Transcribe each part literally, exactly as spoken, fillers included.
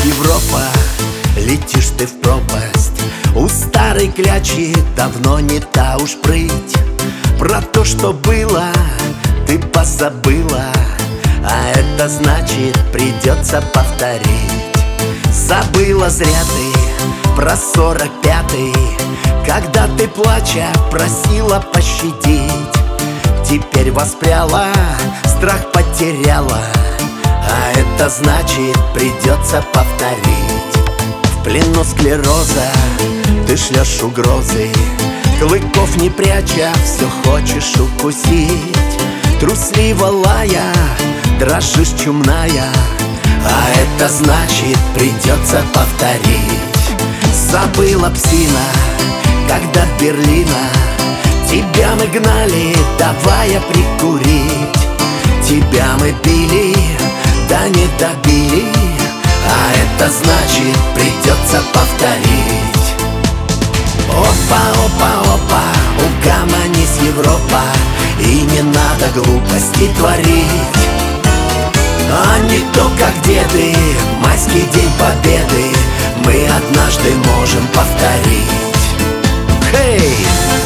Европа, летишь ты в пропасть. У старой клячи давно не та уж прыть. Про то, что было, ты позабыла, а это значит, придется повторить. Забыла зря ты про сорок пятый, когда ты, плача, просила пощадить. Теперь воспряла, страх потеряла, а это значит, придется повторить. В плену склероза ты шлешь угрозы, клыков не пряча, все хочешь укусить. Трусливо лая, дрожишь чумная, а это значит, придется повторить. Забыла псина, когда в Берлина тебя мы гнали, давая прикурить. Тебя мы били, да не добили, а это значит, придется повторить. Опа, опа, опа, угомонись, Европа, и не надо глупости творить. А не то, как деды, майский день победы мы однажды можем повторить. Хей!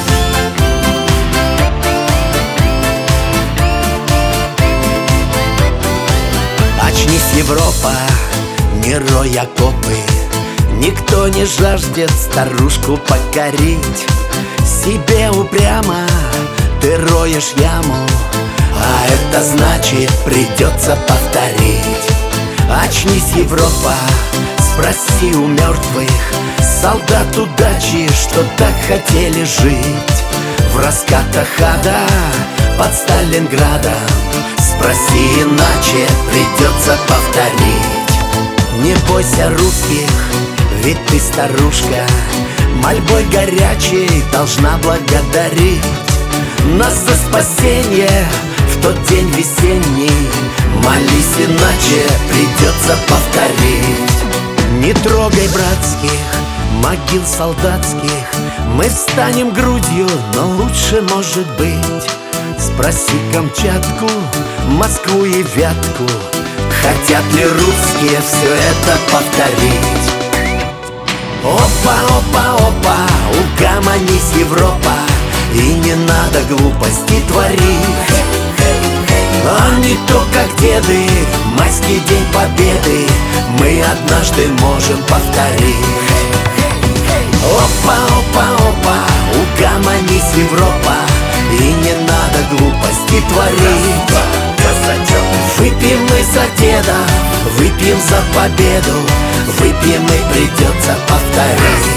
Очнись, Европа, не рой окопы, никто не жаждет старушку покорить. Себе упрямо ты роешь яму, а это значит, придется повторить. Очнись, Европа, спроси у мертвых солдат удачи, что так хотели жить. В раскатах ада под Сталинградом спроси, иначе придется повторить. Не бойся русских, ведь ты старушка, мольбой горячей должна благодарить нас за спасение в тот день весенний. Молись, иначе придется повторить. Не трогай братских могил солдатских, мы встанем грудью, но лучше может быть. Спроси Камчатку, Москву и Вятку, хотят ли русские все это повторить. Опа, опа, опа, угомонись, Европа, и не надо глупости творить. А не то, как деды, майский день победы мы однажды можем повторить. Опа, опа, опа, угомонись, Европа, и не надо глупости творить. Выпьем мы за деда, выпьем за победу, выпьем и придется повторить.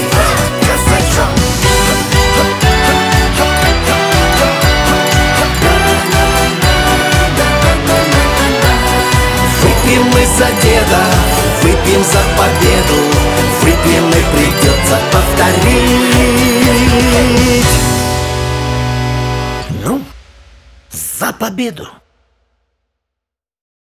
Выпьем мы за деда, выпьем за победу, выпьем и придется повторить. Ну, за победу!